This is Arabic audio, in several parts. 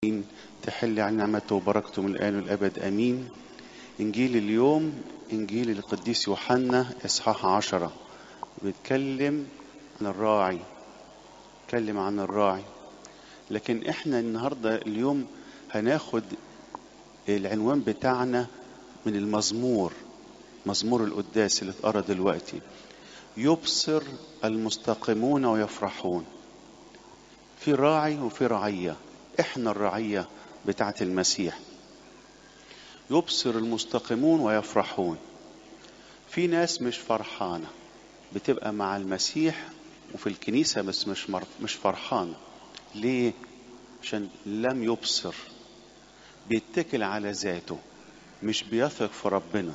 تحل على نعمته وبركته من الآن والأبد آمين. إنجيل اليوم إنجيل القديس يوحنا إصحاح 10 بيتكلم عن الراعي. بيتكلم عن الراعي، لكن إحنا النهاردة اليوم هناخد العنوان بتاعنا من المزمور، مزمور القداس اللي اتقرا دلوقتي. يبصر المستقيمون ويفرحون. في راعي وفي رعية، احنا الرعية بتاعت المسيح. يبصر المستقيمون ويفرحون. في ناس مش فرحانة، بتبقى مع المسيح وفي الكنيسة بس مش فرحانة. ليه؟ عشان لم يبصر، بيتكل على ذاته، مش بيثق في ربنا.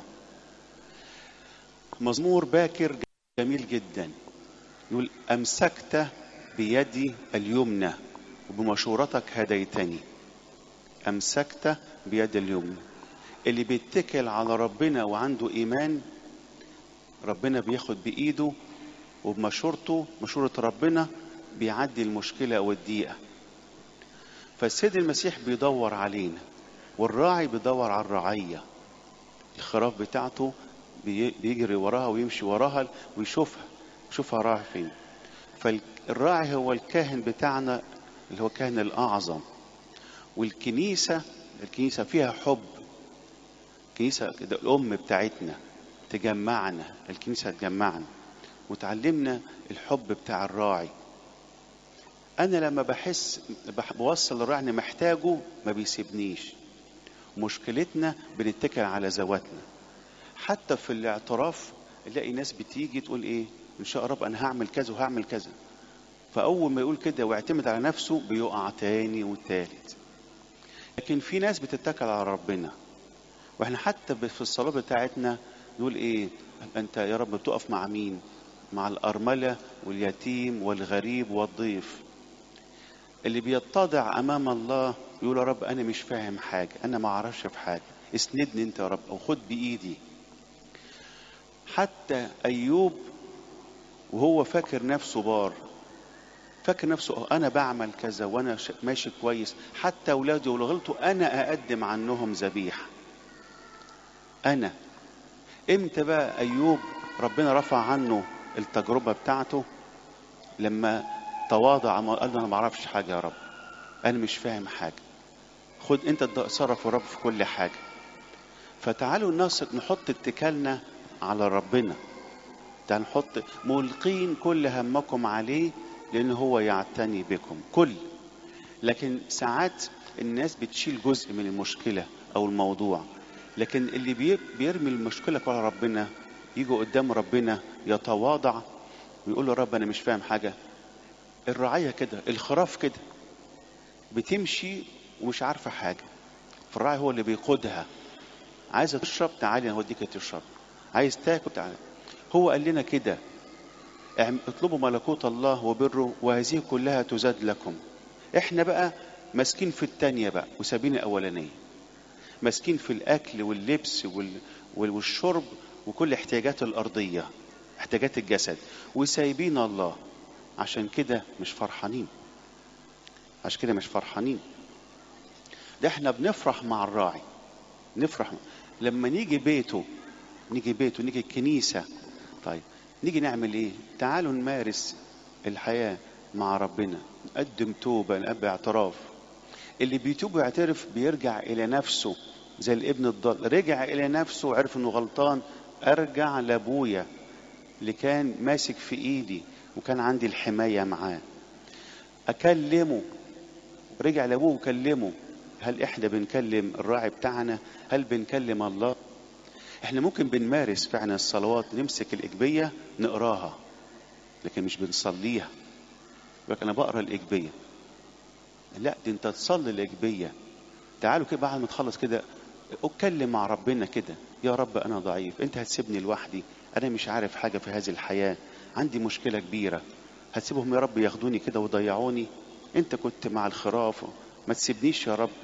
مزمور باكر جميل جدا، يقول أمسكت بيدي اليمنى وبمشورتك هديتني. أمسكت بيد اليمنى. اللي بيتكل على ربنا وعنده إيمان، ربنا بياخد بإيده وبمشورته، مشورة ربنا بيعدي المشكلة أو الضيقة. فالسيد المسيح بيدور علينا، والراعي بيدور على الرعية. الخراف بتاعته بيجري وراها ويمشي وراها ويشوفها رايح فين. فالراعي هو الكاهن بتاعنا اللي هو الكاهن الأعظم. والكنيسة فيها حب. الكنيسة الأم بتاعتنا تجمعنا، الكنيسة تجمعنا وتعلمنا الحب بتاع الراعي. أنا لما بوصل الراعي أنا محتاجه ما بيسيبنيش. مشكلتنا بنتكل على ذواتنا. حتى في الاعتراف نلاقي ناس بتيجي تقول إيه، إن شاء رب أنا هعمل كذا وهعمل كذا. فأول ما يقول كده ويعتمد على نفسه بيقع تاني والتالت. لكن في ناس بتتكل على ربنا، واحنا حتى في الصلاة بتاعتنا نقول ايه، انت يا رب بتقف مع مين؟ مع الأرملة واليتيم والغريب والضيف. اللي بيتضع امام الله يقول يا رب انا مش فاهم حاجة، انا ما اعرفش في حاجة، اسندني انت يا رب او خد بايدي. حتى ايوب وهو فاكر نفسه بار، فاكر نفسه انا بعمل كذا وانا ماشي كويس، حتى اولادي ولو غلطوا انا اقدم عنهم ذبيحة. انا امتى بقى ايوب ربنا رفع عنه التجربة بتاعته؟ لما تواضع قال له انا ما اعرفش حاجة يا رب، انا مش فاهم حاجة، خد انت اتصرف يا رب في كل حاجة. فتعالوا الناس نحط اتكالنا على ربنا. تعالوا نحط ملقين كل همكم عليه لان هو يعتني بكم كل. لكن ساعات الناس بتشيل جزء من المشكلة او الموضوع، لكن اللي بيرمي المشكلة على ربنا يجي قدام ربنا يتواضع ويقول له رب انا مش فاهم حاجة. الرعية كده، الخراف كده بتمشي ومش عارفة حاجة، فالراعي هو اللي بيقودها. عايزة تشرب تعالي انا هوديك تشرب، عايز تاكل تعالي. هو قال لنا كده اطلبوا ملكوت الله وبره وهذه كلها تزاد لكم. احنا بقى ماسكين في التانية بقى وسابين الاولانية، ماسكين في الاكل واللبس والشرب وكل احتياجات الارضية، احتياجات الجسد، وسايبين الله. عشان كده مش فرحانين، عشان كده مش فرحانين. ده احنا بنفرح مع الراعي، نفرح لما نيجي بيته، نيجي الكنيسة. طيب نيجي نعمل ايه؟ تعالوا نمارس الحياة مع ربنا، نقدم توبة، نقدم اعتراف. اللي بيتوب ويعترف بيرجع الى نفسه، زي الابن الضال رجع الى نفسه وعرف انه غلطان. ارجع لابويا اللي كان ماسك في ايدي وكان عندي الحماية معاه، اكلمه. رجع لابوه وكلمه. هل احنا بنكلم الراعي بتاعنا؟ هل بنكلم الله؟ احنا ممكن بنمارس فعلا الصلوات، نمسك الإجبية نقراها لكن مش بنصليها. لكن انا بقرا الإجبية، لا دي انت تصلي الإجبية. تعالوا كده بعد ما تخلص كده اتكلم مع ربنا كده، يا رب انا ضعيف، انت هتسيبني لوحدي؟ انا مش عارف حاجة في هذه الحياة، عندي مشكلة كبيرة، هتسيبهم يا رب ياخدوني كده ويضيعوني؟ انت كنت مع الخراف، ما تسيبنيش يا رب.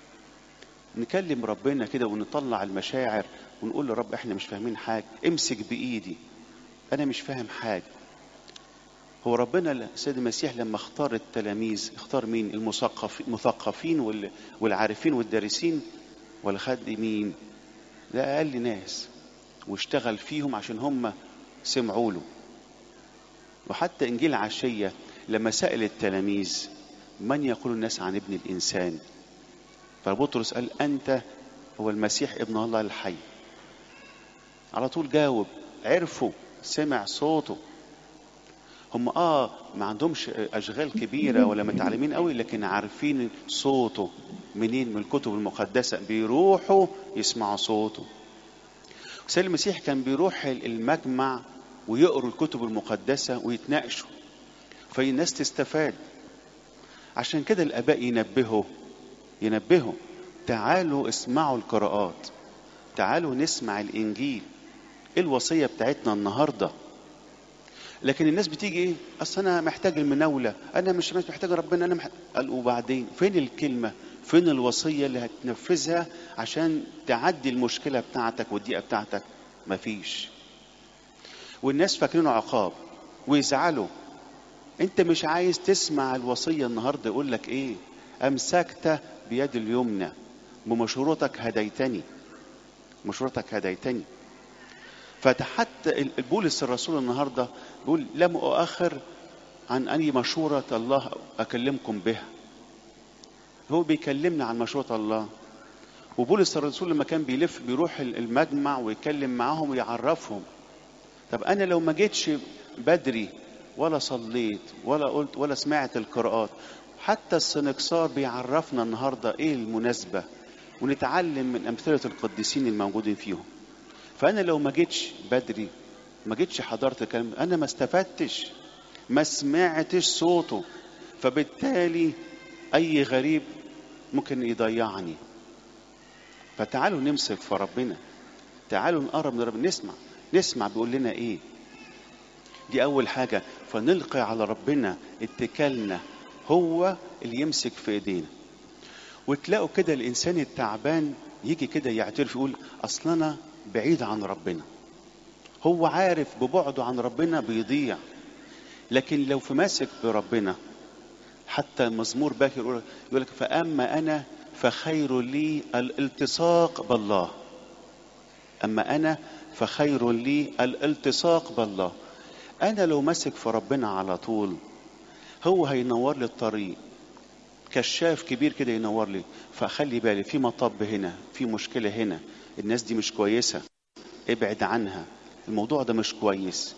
نكلم ربنا كده ونطلع المشاعر ونقول له رب احنا مش فاهمين حاجة، امسك بإيدي، انا مش فاهم حاجة. هو ربنا السيد المسيح لما اختار التلاميذ اختار مين؟ المثقفين والعارفين والدارسين، ولا خد مين؟ ده أقل ناس واشتغل فيهم عشان هم سمعوا له. وحتى إنجيل عشية لما سأل التلاميذ من يقول الناس عن ابن الإنسان، فبطرس قال أنت هو المسيح ابن الله الحي. على طول جاوب، عرفوا، سمع صوته. هم ما عندهمش أشغال كبيرة ولا متعلمين قوي، لكن عارفين صوته منين؟ من الكتب المقدسة، بيروحوا يسمعوا صوته. سيد المسيح كان بيروح المجمع ويقروا الكتب المقدسة ويتناقشوا، فالناس تستفاد. عشان كده الآباء ينبهوا تعالوا اسمعوا القراءات، تعالوا نسمع الإنجيل. إيه الوصية بتاعتنا النهاردة؟ لكن الناس بتيجي ايه؟ اصل انا محتاج المناولة، انا مش محتاج ربنا، انا قال وبعدين فين الكلمة؟ فين الوصية اللي هتنفذها عشان تعدي المشكلة بتاعتك والضيقة بتاعتك؟ مفيش. والناس فاكرينه عقاب ويزعلوا. انت مش عايز تسمع الوصية النهاردة. يقول لك ايه؟ امسكت بيد اليمنى بمشورتك هديتني، مشورتك هديتني. فحتى بولس الرسول النهارده بيقول لم أؤخر عن أي مشورة الله أكلمكم بها. هو بيكلمنا عن مشورة الله. وبولس الرسول لما كان بيلف بيروح المجمع ويكلم معاهم ويعرفهم. طب أنا لو ما جيتش بدري ولا صليت ولا قلت ولا سمعت القراءات، حتى السنكسار بيعرفنا النهارده إيه المناسبة، ونتعلم من أمثلة القديسين الموجودين فيهم. فأنا لو ما جيتش بدري، ما جيتش حضرت الكلام، أنا ما استفدتش، ما سمعتش صوته. فبالتالي أي غريب ممكن يضيعني. فتعالوا نمسك في ربنا، تعالوا نقرب من ربنا، نسمع بيقول لنا إيه. دي أول حاجة. فنلقي على ربنا اتكالنا، هو اللي يمسك في إيدينا. وتلاقوا كده الإنسان التعبان يجي كده يعترف يقول أصل أنا بعيد عن ربنا. هو عارف ببعده عن ربنا بيضيع. لكن لو في ماسك بربنا، حتى المزمور باكر يقول لك فأما أنا فخير لي الالتصاق بالله. أما أنا فخير لي الالتصاق بالله. أنا لو ماسك في ربنا على طول هو هينور لي الطريق، كشاف كبير كده ينور لي. فخلي بالي في مطب هنا، في مشكلة هنا، الناس دي مش كويسة، ابعد عنها، الموضوع ده مش كويس.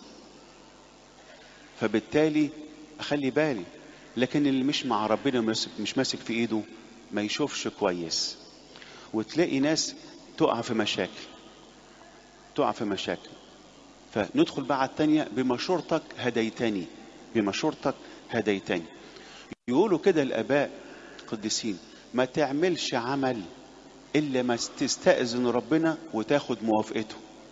فبالتالي اخلي بالي. لكن اللي مش مع ربنا مش ماسك في ايده ما يشوفش كويس. وتلاقي ناس تقع في مشاكل. فندخل بقى على التانية، بمشورتك هديتني، بمشورتك هديتني. يقولوا كده الآباء القديسين ما تعملش عمل إلا ما تستأذن ربنا وتاخد موافقته.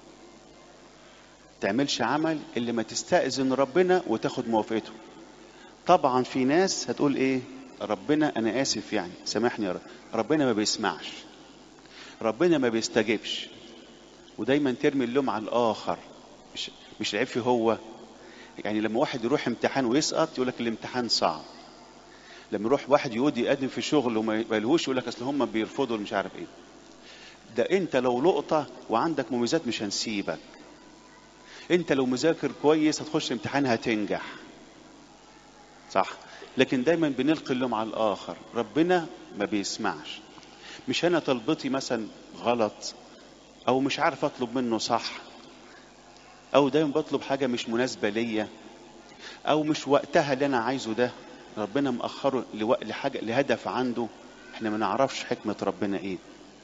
تعملش عمل إلا ما تستأذن ربنا وتاخد موافقته. طبعا في ناس هتقول إيه؟ ربنا أنا آسف يعني سامحني يا رب، ربنا ما بيسمعش، ربنا ما بيستجيبش. ودايما ترمي اللوم على الآخر، مش العيب فيه هو. يعني لما واحد يروح امتحان ويسقط يقول لك الامتحان صعب. لما يروح واحد يقدم في شغل وما يقبلهوش يقول لك اصل هم بيرفضوا مش عارف ايه. ده انت لو لقطة وعندك مميزات مش هنسيبك. انت لو مذاكر كويس هتخش امتحان هتنجح، صح؟ لكن دايما بنلقي اللوم على الاخر، ربنا ما بيسمعش. مش انا طلبتي مثلا غلط، او مش عارف اطلب منه صح، او دايما بطلب حاجة مش مناسبة ليا، او مش وقتها اللي انا عايزه. ده ربنا مأخره لحاجة لهدف عنده، احنا ما نعرفش حكمة ربنا ايه.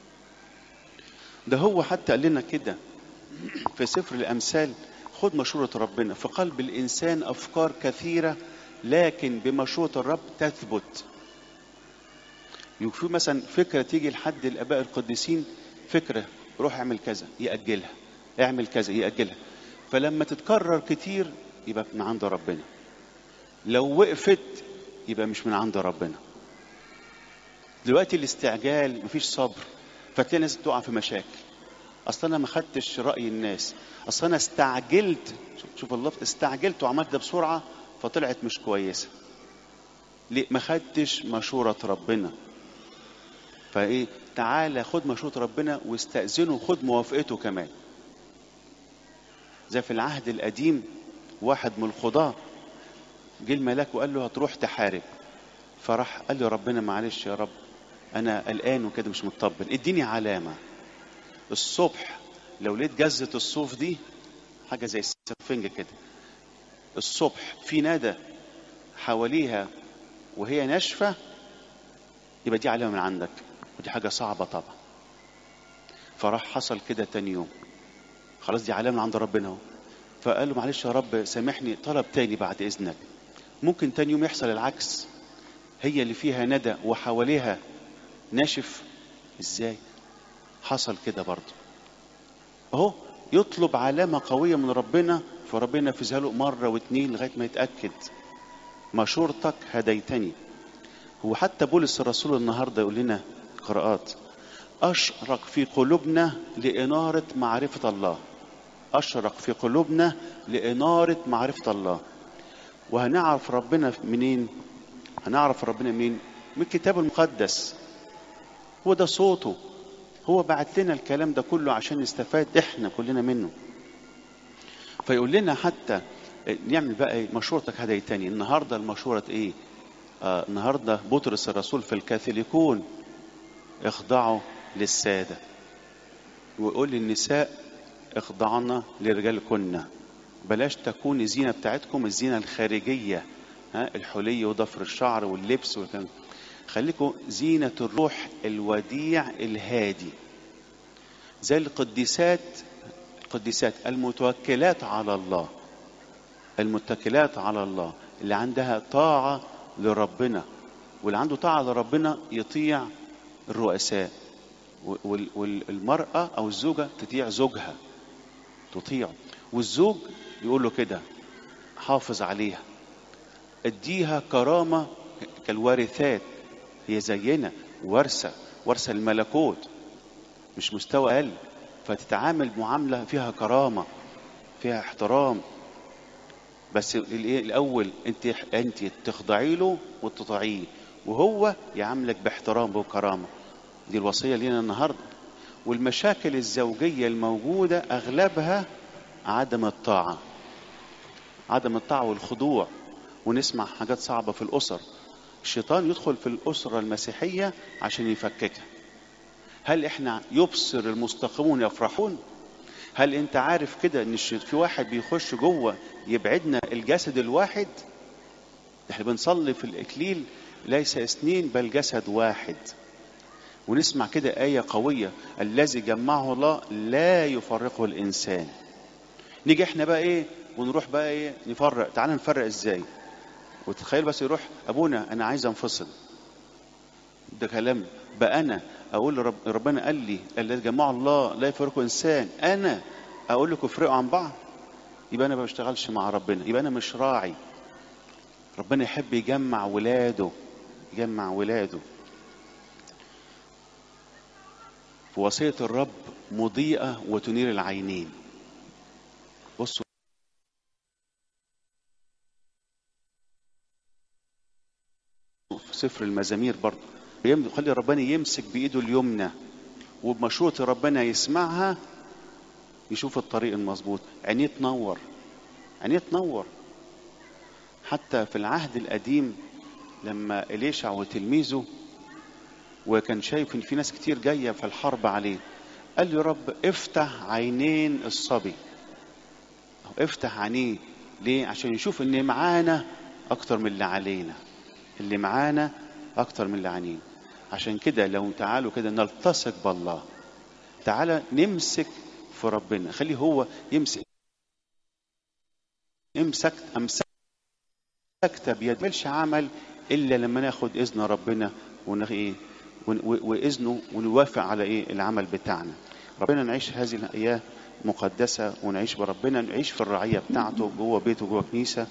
ده هو حتى قال لنا كده في سفر الأمثال، خد مشورة ربنا. في قلب الإنسان أفكار كثيرة لكن بمشورة الرب تثبت. يكفي مثلا فكرة تيجي لحد الآباء القديسين، فكرة روح اعمل كذا يأجلها، اعمل كذا يأجلها. فلما تتكرر كتير يبقى من عند ربنا. لو وقفت يبقى مش من عند ربنا. دلوقتي الاستعجال، مفيش صبر، فتلاقي ناس تقع في مشاكل. اصل انا ما خدتش راي الناس، اصل انا استعجلت. شوف اللفظ، استعجلت وعملت ده بسرعه فطلعت مش كويسة. ليه؟ ما خدتش مشورة ربنا. فايه، تعالى خد مشورة ربنا واستأذنه وخد موافقته كمان. زي في العهد القديم واحد من القضاة جه الملاك وقال له هتروح تحارب، فراح قال له ربنا معلش يا رب انا قلقان وكده مش مطبل، اديني علامة الصبح لو لقيت جزة الصوف دي حاجة زي السفنجة كده الصبح في ندى حواليها وهي ناشفة، يبقى دي علامة من عندك، ودي حاجة صعبة طبعا. فراح حصل كده تاني يوم، خلاص دي علامة من عند ربنا اهو. فقال له معلش يا رب سامحني، طلب تاني بعد إذنك. ممكن تاني يوم يحصل العكس، هي اللي فيها ندى وحواليها ناشف. ازاي حصل كده برضه؟ اهو يطلب علامة قوية من ربنا، فربنا ينفذها له مرة واتنين لغاية ما يتأكد. مشورتك هديتني. هو حتى بولس الرسول النهاردة يقول لنا قراءات: أشرق في قلوبنا لإنارة معرفة الله. أشرق في قلوبنا لإنارة معرفة الله. وهنعرف ربنا منين؟ هنعرف ربنا منين؟ من الكتاب المقدس. هو ده صوته، هو بعت لنا الكلام ده كله عشان نستفاد احنا كلنا منه. فيقول لنا حتى نعمل بقى ايه؟ مشورتك هديتني. النهارده المشورة ايه؟ النهارده بطرس الرسول في الكاثوليكون اخضعوا للسادة، ويقول للنساء اخضعنا لرجالكن، بلاش تكون الزينة بتاعتكم الزينة الخارجية، الحلي وضفر الشعر واللبس والكلام، خليكم زينة الروح الوديع الهادي زي القديسات المتوكلات على الله، المتكلات على الله اللي عندها طاعة لربنا. واللي عنده طاعة لربنا يطيع الرؤساء، والمرأة أو الزوجة تطيع زوجها، تطيعه. والزوج يقول له كده حافظ عليها، اديها كرامة كالوارثات، هي زينا ورثة الملكوت، مش مستوى أقل، فتتعامل معاملة فيها كرامة فيها احترام. بس الأول أنت تخضعي له وتطيعيه، وهو يعاملك باحترام وكرامة. دي الوصية لنا النهاردة. والمشاكل الزوجية الموجودة أغلبها عدم الطاعة والخضوع. ونسمع حاجات صعبة في الأسر، الشيطان يدخل في الأسرة المسيحية عشان يفككها. هل احنا يبصر المستقيمون يفرحون؟ هل انت عارف كده ان في واحد بيخش جوه يبعدنا الجسد الواحد؟ احنا بنصلي في الإكليل ليس اثنين بل جسد واحد. ونسمع كده آية قوية: الذي جمعه الله لا يفرقه الإنسان. نيجي احنا بقى ايه ونروح بقى ايه نفرق. تعال نفرق ازاي؟ وتخيل بس يروح ابونا انا عايز انفصل، ده كلام بقى. انا اقول ربنا قال لي الذي جمعه الله لا يفرقه انسان، انا اقول لكم افرقوا عن بعض؟ يبقى انا ما بشتغلش مع ربنا، يبقى انا مش راعي. ربنا يحب يجمع ولاده، يجمع ولاده. في وصية الرب مضيئة وتنير العينين. بصوا في سفر المزامير برضه خلي ربنا يمسك بإيده اليمنى، وبمشورة ربنا يسمعها، يشوف الطريق المظبوط، عينيه تنور، عينيه تنور. حتى في العهد القديم لما إليشع وتلميذه وكان شايف ان في ناس كتير جاية في الحرب عليه، قال له يا رب افتح عينين الصبي، افتح عينيه. ليه؟ عشان يشوف ان معانا اكتر من اللي علينا، اللي معانا اكتر من اللي علينا. عشان كده لو تعالوا كده نلتصق بالله، تعالى نمسك في ربنا، خليه هو يمسك. امسكت بيد، ملش عمل الا لما ناخد اذن ربنا واذنه ونوافق على ايه العمل بتاعنا. ربنا نعيش هذه الايام مقدسه، ونعيش بربنا، نعيش في الرعيه بتاعته جوه بيته جوه كنيسه.